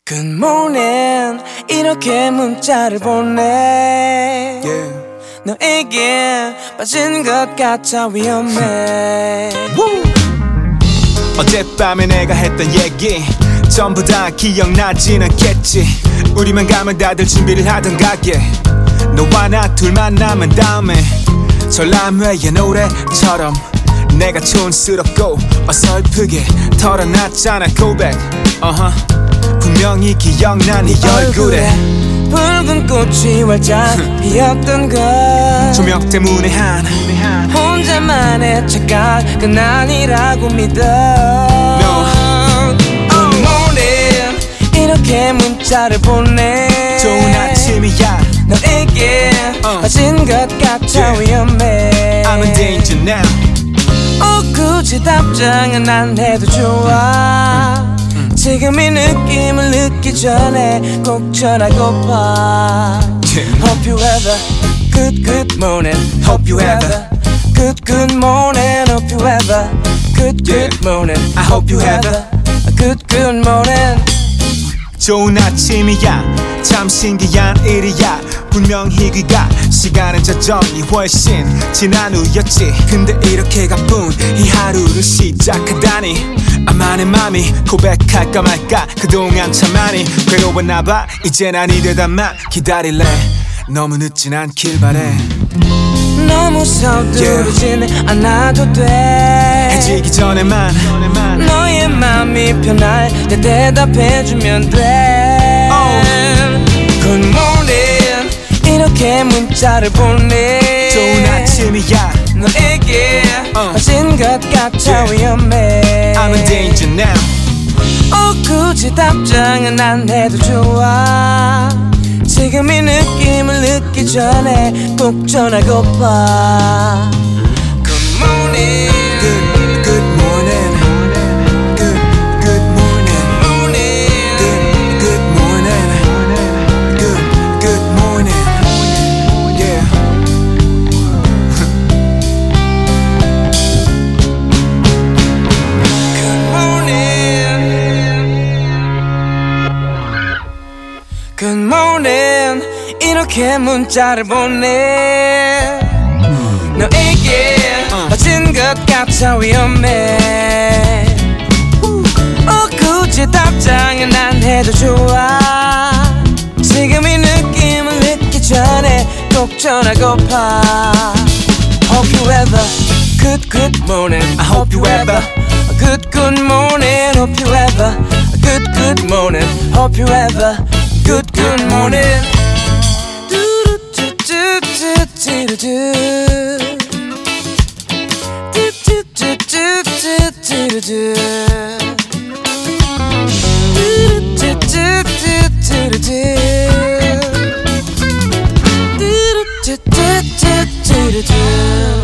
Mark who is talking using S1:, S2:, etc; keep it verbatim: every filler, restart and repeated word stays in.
S1: Good morning 이렇게 문자를 보내
S2: yeah.
S1: 너에게 빠진 것 같아 위험해
S2: 어젯밤에 내가 했던 얘기 전부 다 기억나진 않겠지. 우리만 가면 다들 준비를 하던 가게. 너와 나 둘만 남은 다음에 전람회의 노래처럼 내가 촌스럽고 어설프게 털어놨잖아 고백. uh-huh. 분명히 기억나 네 얼굴에
S1: 붉은 꽃이 활짝 피었던 것
S2: 조명 때문에 한
S1: 혼자만의 착각은 아니라고 믿어
S2: no.
S1: Good morning 이렇게 문자를 보내
S2: 좋은 아침이야
S1: 너에게
S2: uh.
S1: 빠진 것 같아
S2: yeah.
S1: 위험해
S2: I'm in danger now.
S1: 어 굳이 답장은 안 해도 좋아 지금 이 느낌을 느끼기 전에 꼭 전하고파
S2: yeah.
S1: Hope you have a good good morning
S2: Hope you have a
S1: good good morning Hope you have a good good morning
S2: I hope you have a
S1: good good morning
S2: 좋은 아침이야 참 신기한 일이야 분명히 귀가 시간은 저전이 훨씬 지난 후였지. 근데 이렇게 가뿐 이 하루를 시작하다니 아마 내 맘이 고백할까 말까 그동안 참 많이 괴로웠나봐. 이제 난 이대다만 기다릴래 너무 늦진 않길 바래.
S1: 너무 서두르진
S2: yeah.
S1: 않아도 돼
S2: 해지기 전에만
S1: 너의 맘이 편할 때 대답해주면 돼
S2: oh.
S1: Good morning 이렇게 문자를 보내
S2: 좋은 아침이야
S1: 너에게
S2: uh.
S1: 빠진 것 같아
S2: yeah.
S1: 위험해
S2: I'm in danger now.
S1: 어 굳이 답장은 안 해도 좋아 지금 이 느낌을 느끼기 전에 꼭 전하고파 Good morning
S2: Good, good morning Good, good morning Good, good morning Good, good morning Yeah
S1: Good morning Good morning 이렇게 문자를 보내 너에게
S2: uh.
S1: 빠진 것 같아 위험해 어 굳이 답장은 안 해도 좋아 지금 이 느낌을 느끼기 전에 꼭 전하고파 Hope you have a good good morning
S2: I hope you have a
S1: a good good morning Hope you have a good good morning Hope you have a good good morning do